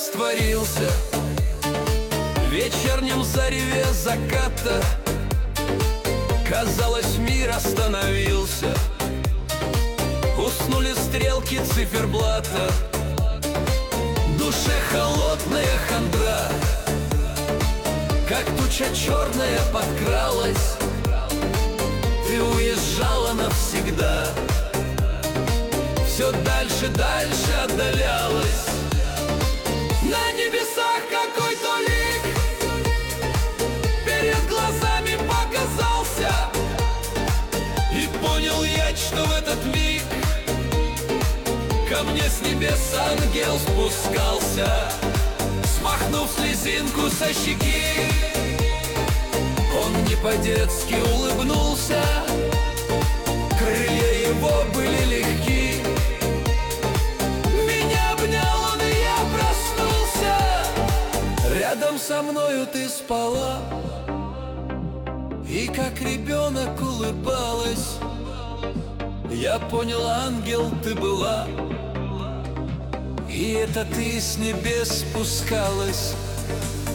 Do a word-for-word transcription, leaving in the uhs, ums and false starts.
растворился в вечернем зареве заката. Казалось, мир остановился, уснули стрелки циферблата. В душе холодная хандра, как туча черная подкралась. Ты уезжала навсегда, все дальше, дальше отдалялась. На небесах какой-то лик перед глазами показался, и понял я, что в этот миг ко мне с небес ангел спускался. Смахнув слезинку со щеки, он не по-детски улыбнулся. Крылья его были легки, меня обнял он, и я проснулся. Рядом со мною ты спала, и как ребенок улыбалась. Я понял, ангел ты была, и это ты с небес спускалась.